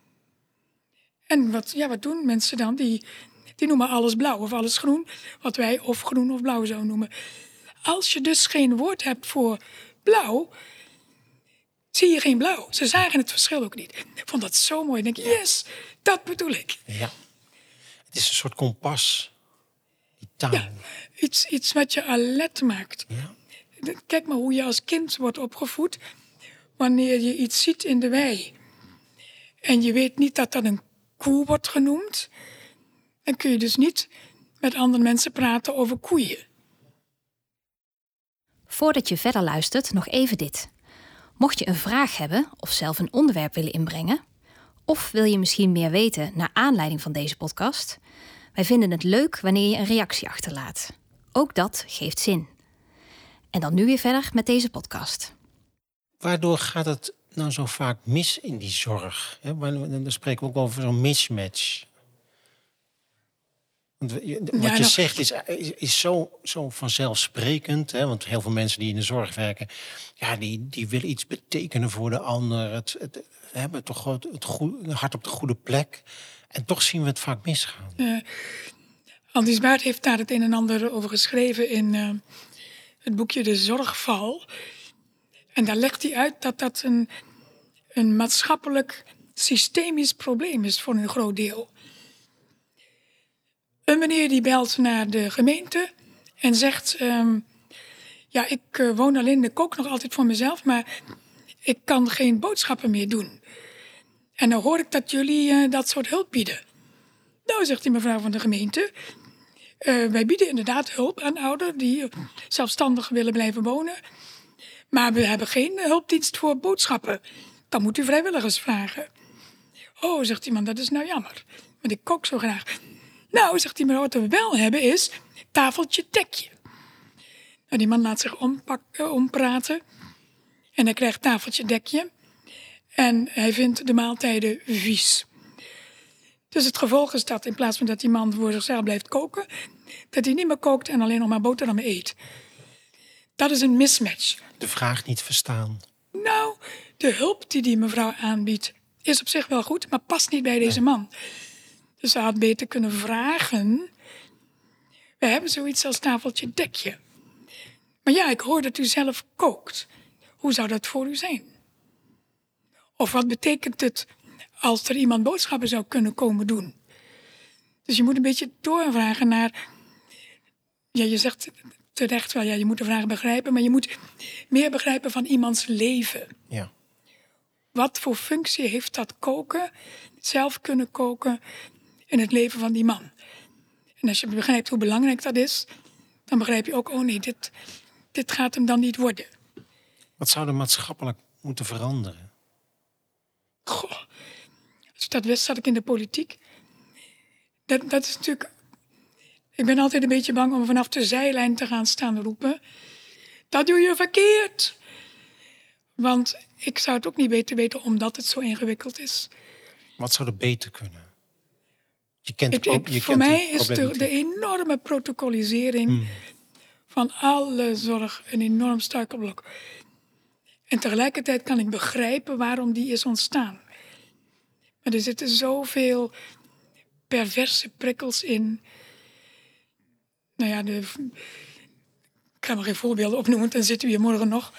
En wat, ja, wat doen mensen dan? Die, die noemen alles blauw of alles groen, wat wij of groen of blauw zouden noemen. Als je dus geen woord hebt voor blauw, zie je geen blauw. Ze zagen het verschil ook niet. Ik vond dat zo mooi. Ik denk, yes, dat bedoel ik. Ja. Het is een soort kompas. Die taal. Ja, iets, iets wat je alert maakt. Ja. Kijk maar hoe je als kind wordt opgevoed. Wanneer je iets ziet in de wei en je weet niet dat dat een koe wordt genoemd, dan kun je dus niet met andere mensen praten over koeien. Voordat je verder luistert, nog even dit. Mocht je een vraag hebben of zelf een onderwerp willen inbrengen, of wil je misschien meer weten naar aanleiding van deze podcast, wij vinden het leuk wanneer je een reactie achterlaat. Ook dat geeft zin. En dan nu weer verder met deze podcast. Waardoor gaat het nou zo vaak mis in die zorg? He, dan spreken we ook over zo'n mismatch. Want wat je Ja, nog... zegt is, is, is zo, zo vanzelfsprekend. Hè? Want heel veel mensen die in de zorg werken, ja, die, die willen iets betekenen voor de ander. Het, het, we hebben toch het, het, goed, het hart op de goede plek. En toch zien we het vaak misgaan. Uh, Andries Baert heeft daar het een en ander over geschreven in uh, het boekje De Zorgval. En daar legt hij uit dat dat een, een maatschappelijk systemisch probleem is voor een groot deel. Een meneer die belt naar de gemeente en zegt, Um, ja, ik uh, woon alleen, ik kook nog altijd voor mezelf, maar ik kan geen boodschappen meer doen. En dan hoor ik dat jullie uh, dat soort hulp bieden. Nou, zegt die mevrouw van de gemeente, uh, wij bieden inderdaad hulp aan ouderen die zelfstandig willen blijven wonen. Maar we hebben geen hulpdienst voor boodschappen. Dan moet u vrijwilligers vragen. Oh, zegt die man, dat is nou jammer. Want ik kook zo graag. Nou, zegt die mevrouw, wat we wel hebben is tafeltje dekje. Nou, die man laat zich ompak, ompraten. En hij krijgt tafeltje dekje. En hij vindt de maaltijden vies. Dus het gevolg is dat in plaats van dat die man voor zichzelf blijft koken, dat hij niet meer kookt en alleen nog maar boterhammen eet. Dat is een mismatch. De vraag niet verstaan. Nou, de hulp die die mevrouw aanbiedt is op zich wel goed, maar past niet bij deze man. Dus ze had beter kunnen vragen. We hebben zoiets als tafeltje dekje. Maar ja, ik hoor dat u zelf kookt. Hoe zou dat voor u zijn? Of wat betekent het als er iemand boodschappen zou kunnen komen doen? Dus je moet een beetje doorvragen naar... Ja, je zegt terecht wel, ja, je moet de vraag begrijpen... maar je moet meer begrijpen van iemands leven. Ja. Wat voor functie heeft dat koken, zelf kunnen koken... in het leven van die man? En als je begrijpt hoe belangrijk dat is... dan begrijp je ook, oh nee, dit, dit gaat hem dan niet worden. Wat zou er maatschappelijk moeten veranderen? Goh, als ik dat wist, zat ik in de politiek. Dat, dat is natuurlijk... Ik ben altijd een beetje bang om vanaf de zijlijn te gaan staan roepen. Dat doe je verkeerd. Want ik zou het ook niet beter weten omdat het zo ingewikkeld is. Wat zou er beter kunnen? Je kent Ik, de pro- ik, je voor kent mij is de, problematiek. de enorme protocolisering Hmm. van alle zorg een enorm struikelblok. En tegelijkertijd kan ik begrijpen waarom die is ontstaan. Maar er zitten zoveel perverse prikkels in. Nou ja, de, ik ga maar geen voorbeelden opnoemen, dan zitten we hier morgen nog.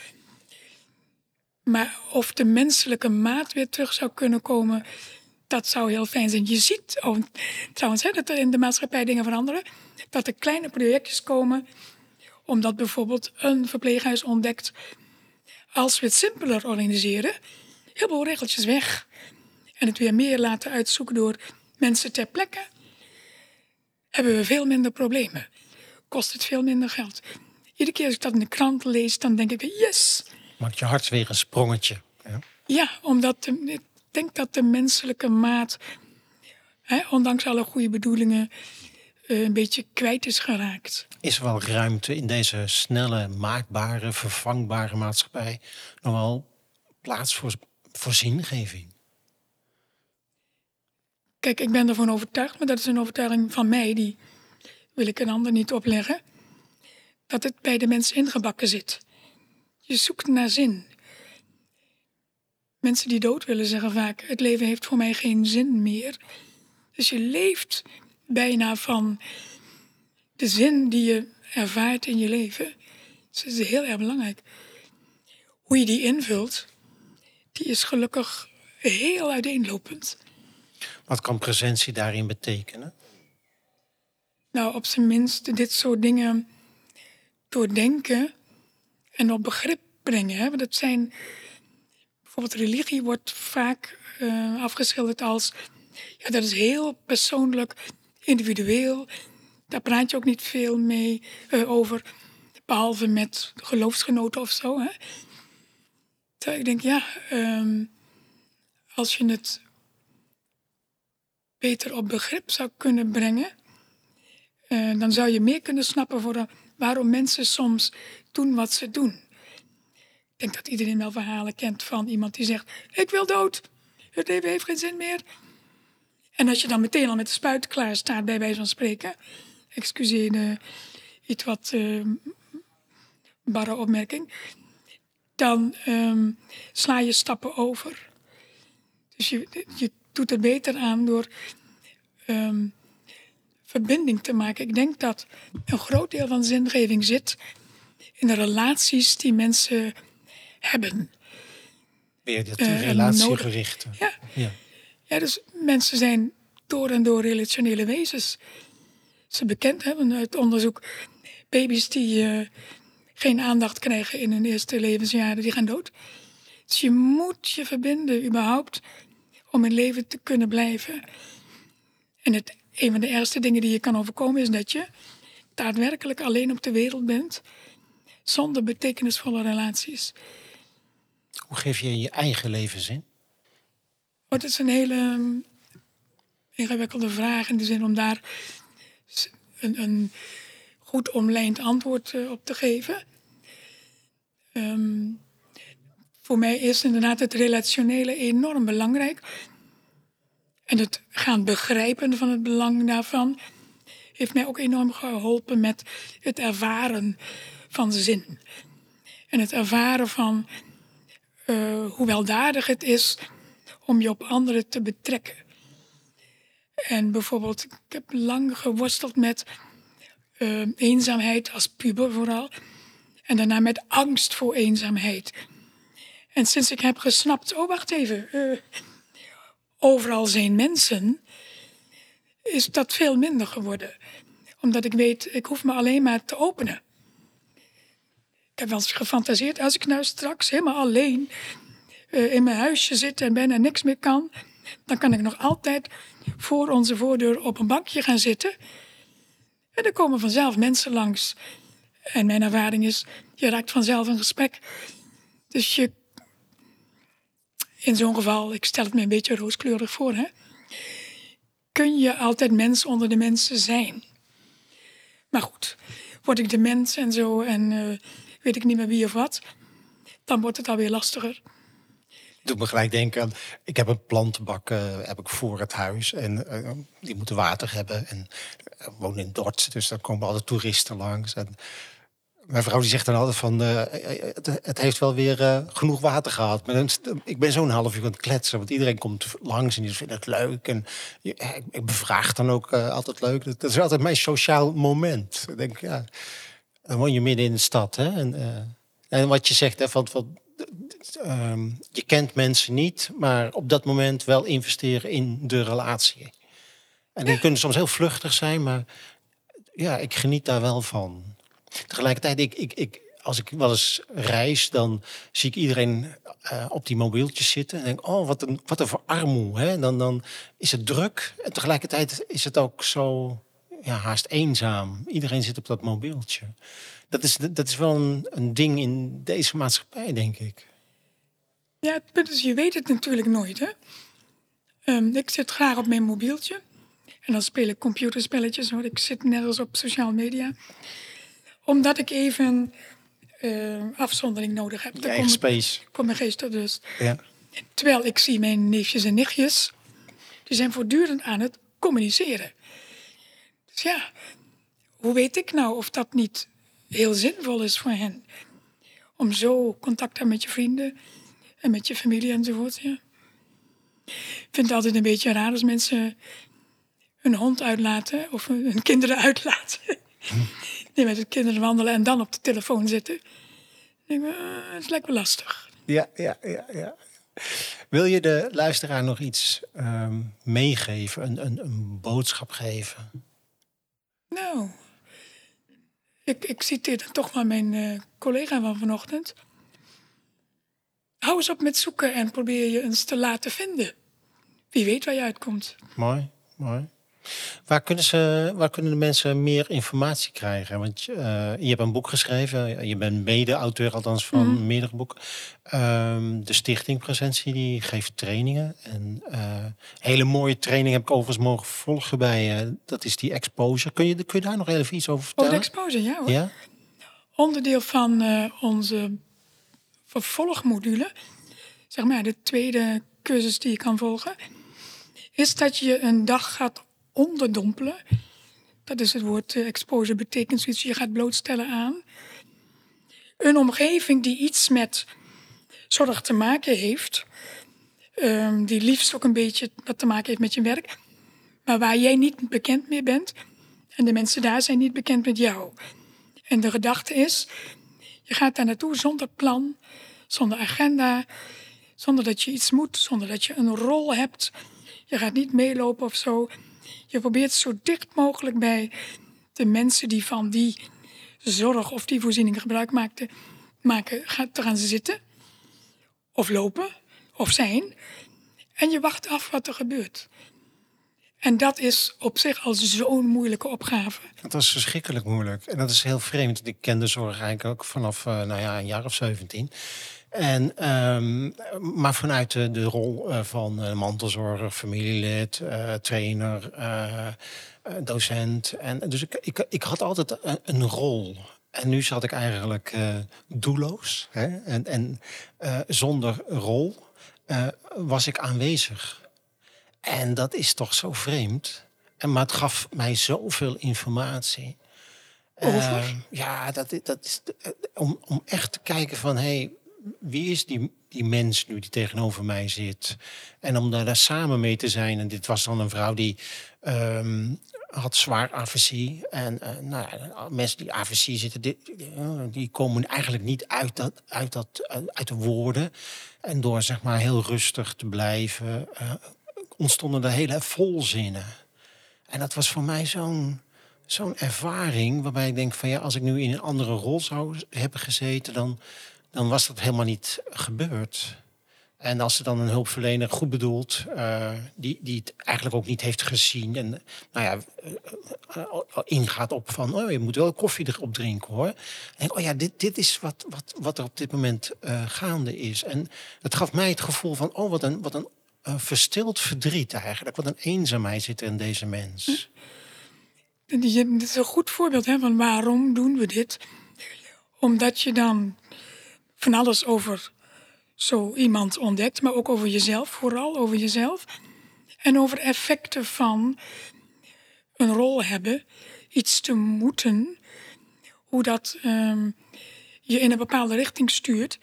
Maar of de menselijke maat weer terug zou kunnen komen, dat zou heel fijn zijn. Je ziet oh, trouwens hè, dat er in de maatschappij dingen veranderen. Dat er kleine projectjes komen, omdat bijvoorbeeld een verpleeghuis ontdekt... als we het simpeler organiseren, heel veel regeltjes weg. En het weer meer laten uitzoeken door mensen ter plekke, hebben we veel minder problemen. Kost het veel minder geld. Iedere keer als ik dat in de krant lees, dan denk ik, yes! Maakt je hart weer een sprongetje. Ja? Ja, omdat de, ik denk dat de menselijke maat, hè, ondanks alle goede bedoelingen, uh, een beetje kwijt is geraakt. Is er wel ruimte in deze snelle, maakbare, vervangbare maatschappij... nog wel plaats voor, voor zingeving? Kijk, ik ben ervan overtuigd, maar dat is een overtuiging van mij, die wil ik een ander niet opleggen, dat het bij de mens ingebakken zit. Je zoekt naar zin. Mensen die dood willen zeggen vaak, het leven heeft voor mij geen zin meer. Dus je leeft bijna van de zin die je ervaart in je leven. Dus dat is heel erg belangrijk. Hoe je die invult, die is gelukkig heel uiteenlopend. Wat kan presentie daarin betekenen? Nou, op zijn minst dit soort dingen doordenken en op begrip brengen. Hè? Want het zijn, bijvoorbeeld religie wordt vaak uh, afgeschilderd als... ja, dat is heel persoonlijk, individueel. Daar praat je ook niet veel mee uh, over, behalve met geloofsgenoten of zo. Hè? Terwijl ik denk, ja, um, als je het beter op begrip zou kunnen brengen, Uh, dan zou je meer kunnen snappen voor de, waarom mensen soms doen wat ze doen. Ik denk dat iedereen wel verhalen kent van iemand die zegt, ik wil dood, het leven heeft geen zin meer. En als je dan meteen al met de spuit klaar staat, bij wijze van spreken, excuseer de iets wat uh, barre opmerking, dan um, sla je stappen over. Dus je, je doet er beter aan door Um, verbinding te maken. Ik denk dat een groot deel van zingeving zit in de relaties die mensen hebben. Weer dat Uh, relatiegerichte. Ja. Ja. Ja, dus mensen zijn door en door relationele wezens. Ze bekend hebben uit onderzoek. Baby's die uh, geen aandacht krijgen in hun eerste levensjaren, die gaan dood. Dus je moet je verbinden überhaupt om in leven te kunnen blijven. En het een van de ergste dingen die je kan overkomen is dat je daadwerkelijk alleen op de wereld bent, zonder betekenisvolle relaties. Hoe geef je je eigen leven zin? Het is een hele ingewikkelde vraag in de zin om daar een, een goed omlijnd antwoord op te geven. Um, voor mij is inderdaad het relationele enorm belangrijk. En het gaan begrijpen van het belang daarvan heeft mij ook enorm geholpen met het ervaren van zin. En het ervaren van uh, hoe weldadig het is om je op anderen te betrekken. En bijvoorbeeld, ik heb lang geworsteld met uh, eenzaamheid als puber vooral. En daarna met angst voor eenzaamheid. En sinds ik heb gesnapt, oh wacht even, uh, overal zijn mensen, is dat veel minder geworden. Omdat ik weet, ik hoef me alleen maar te openen. Ik heb wel eens gefantaseerd, als ik nou straks helemaal alleen uh, in mijn huisje zit en bijna niks meer kan, dan kan ik nog altijd voor onze voordeur op een bankje gaan zitten. En er komen vanzelf mensen langs. En mijn ervaring is, je raakt vanzelf een gesprek. Dus je, in zo'n geval, ik stel het me een beetje rooskleurig voor, hè, kun je altijd mens onder de mensen zijn. Maar goed, word ik de mens en zo en uh, weet ik niet meer wie of wat, dan wordt het alweer lastiger. Doet me gelijk denken aan, ik heb een plantenbak uh, heb ik voor het huis en uh, die moeten water hebben. En uh, woon in Dordts, dus daar komen altijd toeristen langs. En mijn vrouw die zegt dan altijd van, uh, het, het heeft wel weer uh, genoeg water gehad. Maar dan, ik ben zo'n half uur aan het kletsen, want iedereen komt langs en die vindt het leuk. En ja, ik, ik bevraag dan ook uh, altijd leuk. Dat, dat is altijd mijn sociaal moment. Ik denk, ja, dan woon je midden in de stad. Hè? En, uh, en wat je zegt, hè, van, van, um, je kent mensen niet, maar op dat moment wel investeren in de relatie. En die kunnen soms heel vluchtig zijn, maar ja, ik geniet daar wel van. Tegelijkertijd, ik, ik, ik, als ik wel eens reis, dan zie ik iedereen uh, op die mobieltjes zitten. En denk, oh, wat een, wat een verarmoe. Hè? Dan, dan is het druk. En tegelijkertijd is het ook zo ja, haast eenzaam. Iedereen zit op dat mobieltje. Dat is, dat is wel een, een ding in deze maatschappij, denk ik. Ja, het punt is, je weet het natuurlijk nooit, hè. Um, ik zit graag op mijn mobieltje. En dan speel ik computerspelletjes, hoor. Ik zit nergens op sociale media. Omdat ik even uh, afzondering nodig heb. Je eigen space. Voor mijn geest tot rust. Ja. Terwijl ik zie mijn neefjes en nichtjes, die zijn voortdurend aan het communiceren. Dus ja, hoe weet ik nou of dat niet heel zinvol is voor hen? Om zo contact te hebben met je vrienden en met je familie enzovoort. Ja. Ik vind het altijd een beetje raar als mensen hun hond uitlaten of hun kinderen uitlaten. Hm. Nee, met de kinderen wandelen en dan op de telefoon zitten. Ik denk, uh, het is lekker lastig. Ja, ja, ja, ja. Wil je de luisteraar nog iets um, meegeven, een, een, een boodschap geven? Nou, ik, ik citeer dan toch maar mijn uh, collega van vanochtend. Hou eens op met zoeken en probeer je eens te laten vinden. Wie weet waar je uitkomt. Mooi, mooi. Waar kunnen, ze, waar kunnen de mensen meer informatie krijgen? Want uh, je hebt een boek geschreven. Je bent mede-auteur althans van mm. meerdere boeken. Um, de Stichting Presentie die geeft trainingen. En uh, hele mooie training heb ik overigens mogen volgen bij. Uh, dat is die Exposure. Kun je, kun je daar nog even iets over vertellen? Oh, de Exposure, ja hoor. Ja? Onderdeel van uh, onze vervolgmodule. Zeg maar de tweede cursus die je kan volgen. Is dat je een dag gaat onderdompelen. Dat is het woord uh, exposure, betekent zoiets. Je gaat blootstellen aan een omgeving die iets met zorg te maken heeft. Um, die liefst ook een beetje wat te maken heeft met je werk. Maar waar jij niet bekend mee bent. En de mensen daar zijn niet bekend met jou. En de gedachte is, je gaat daar naartoe zonder plan, zonder agenda, zonder dat je iets moet, zonder dat je een rol hebt. Je gaat niet meelopen of zo. Je probeert zo dicht mogelijk bij de mensen die van die zorg of die voorzieningen gebruik maakten, maken, te gaan zitten. Of lopen, of zijn. En je wacht af wat er gebeurt. En dat is op zich al zo'n moeilijke opgave. Dat is verschrikkelijk moeilijk. En dat is heel vreemd. Ik ken de zorg eigenlijk ook vanaf uh, nou ja, een jaar of zeventien. En, um, maar vanuit de, de rol uh, van uh, mantelzorger, familielid, uh, trainer, uh, uh, docent. En, dus ik, ik, ik had altijd een, een rol. En nu zat ik eigenlijk uh, doelloos. Hè? En, en uh, zonder rol uh, was ik aanwezig. En dat is toch zo vreemd. En, maar het gaf mij zoveel informatie. Over? Uh, ja, dat, dat is uh, om, om echt te kijken van, hé, hey, wie is die die mens nu die tegenover mij zit. En om daar, daar samen mee te zijn. En dit was dan een vrouw die um, had zwaar aversie. En uh, nou ja, mensen die aversie zitten, die, die komen eigenlijk niet uit, dat, uit, dat, uit de woorden. En door zeg maar heel rustig te blijven, uh, ontstonden er hele volzinnen. En dat was voor mij zo'n, zo'n ervaring waarbij ik denk van ja, als ik nu in een andere rol zou hebben gezeten, dan, dan was dat helemaal niet gebeurd. En als er dan een hulpverlener goed bedoeld, uh, die, die het eigenlijk ook niet heeft gezien en nou ja, uh, uh, ingaat op van oh, je moet wel koffie erop drinken hoor. En denk, oh ja, dit, dit is wat, wat, wat er op dit moment uh, gaande is. En dat gaf mij het gevoel van oh, wat een, wat een uh, verstild verdriet eigenlijk. Wat een eenzaamheid zit er in deze mens. Dit is een goed voorbeeld hè, van waarom doen we dit. Omdat je dan van alles over zo iemand ontdekt, maar ook over jezelf, vooral over jezelf. En over effecten van een rol hebben, iets te moeten, hoe dat um, je in een bepaalde richting stuurt.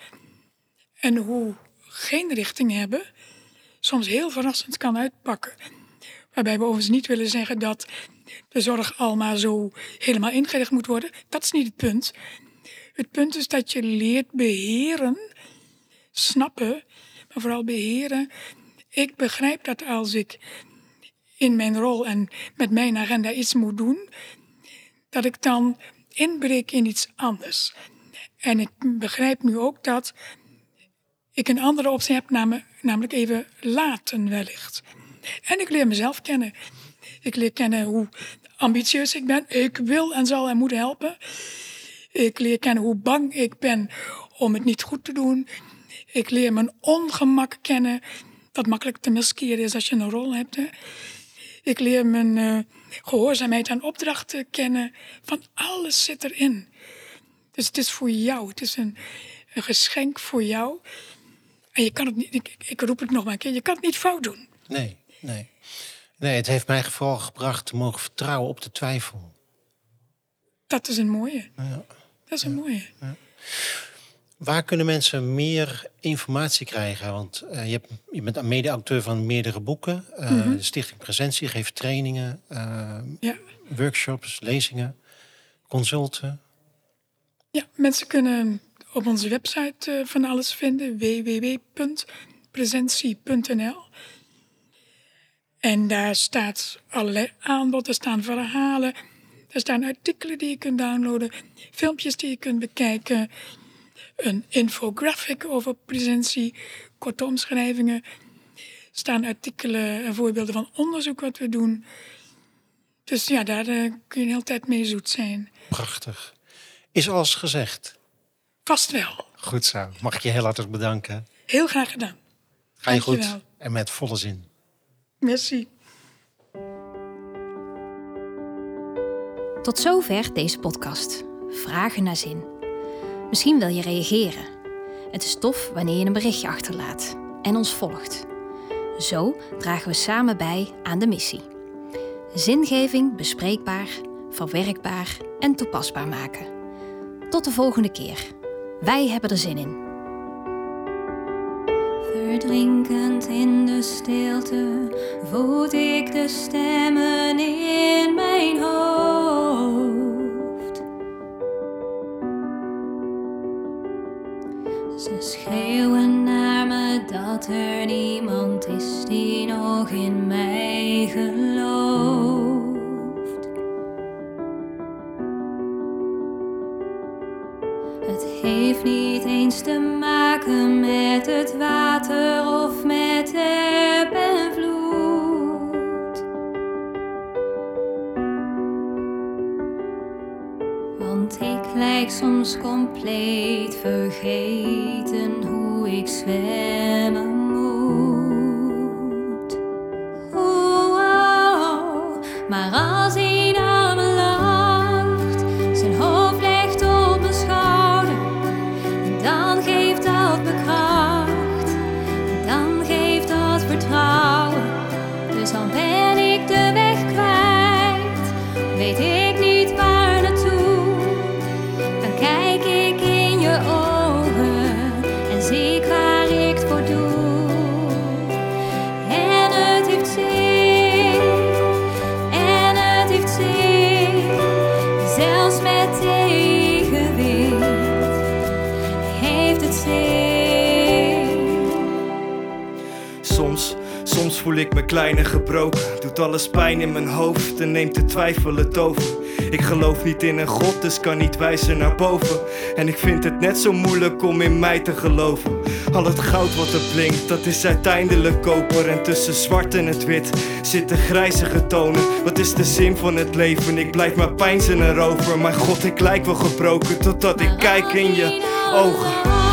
En hoe geen richting hebben soms heel verrassend kan uitpakken. Waarbij we overigens niet willen zeggen dat de zorg allemaal zo helemaal ingericht moet worden. Dat is niet het punt. Het punt is dat je leert beheren, snappen, maar vooral beheren. Ik begrijp dat als ik in mijn rol en met mijn agenda iets moet doen, dat ik dan inbreek in iets anders. En ik begrijp nu ook dat ik een andere optie heb, namelijk even laten wellicht. En ik leer mezelf kennen. Ik leer kennen hoe ambitieus ik ben. Ik wil en zal en moet helpen. Ik leer kennen hoe bang ik ben om het niet goed te doen. Ik leer mijn ongemak kennen, dat makkelijk te maskeren is als je een rol hebt. Hè. Ik leer mijn uh, gehoorzaamheid aan opdrachten kennen. Van alles zit erin. Dus het is voor jou. Het is een, een geschenk voor jou. En je kan het niet, ik, ik roep het nog maar een keer, je kan het niet fout doen. Nee, nee. Nee, het heeft mij vooral gebracht te mogen vertrouwen op de twijfel. Dat is een mooie. Ja. Dat is een ja. mooie. Ja. Waar kunnen mensen meer informatie krijgen? Want uh, je, hebt, je bent mede-auteur van meerdere boeken. Uh, mm-hmm. De Stichting Presentie geeft trainingen, uh, ja. workshops, lezingen, consulten. Ja, mensen kunnen op onze website uh, van alles vinden. w w w punt presentie punt n l. En daar staat allerlei aanbod, er staan verhalen, er staan artikelen die je kunt downloaden, filmpjes die je kunt bekijken, een infographic over presentie, korte omschrijvingen. Er staan artikelen en voorbeelden van onderzoek wat we doen. Dus ja, daar uh, kun je een hele tijd mee zoet zijn. Prachtig. Is alles gezegd? Vast wel. Goed zo. Mag ik je heel hartelijk bedanken. Heel graag gedaan. Ga je goed en met volle zin. Merci. Tot zover deze podcast. Vragen naar zin. Misschien wil je reageren. Het is tof wanneer je een berichtje achterlaat en ons volgt. Zo dragen we samen bij aan de missie. Zingeving bespreekbaar, verwerkbaar en toepasbaar maken. Tot de volgende keer. Wij hebben er zin in. Verdrinkend in de stilte voel ik de stemmen in mijn hoofd. Ze schreeuwen naar me dat er niemand is die nog in mij gelooft. Het heeft niet eens te maken met het water of met eb en vloed. Want ik lijk soms compleet vergeten hoe ik zwemmen moet. Oh, oh, oh. Maar als hij naar me lacht, zijn hoofd legt op mijn schouder, dan geeft dat me kracht, dan geeft dat vertrouwen. Dus al ben ik de weg kwijt, weet ik niet waar naartoe, dan kijk ik in je ogen en zie ik waar ik los. Soms voel ik me klein en gebroken. Doet alles pijn in mijn hoofd en neemt de twijfel het over. Ik geloof niet in een God, dus kan niet wijzen naar boven. En ik vind het net zo moeilijk om in mij te geloven. Al het goud wat er blinkt, dat is uiteindelijk koper. En tussen zwart en het wit zitten grijzige tonen. Wat is de zin van het leven? Ik blijf maar peinzen erover. Maar God, ik lijk wel gebroken totdat ik kijk in je ogen.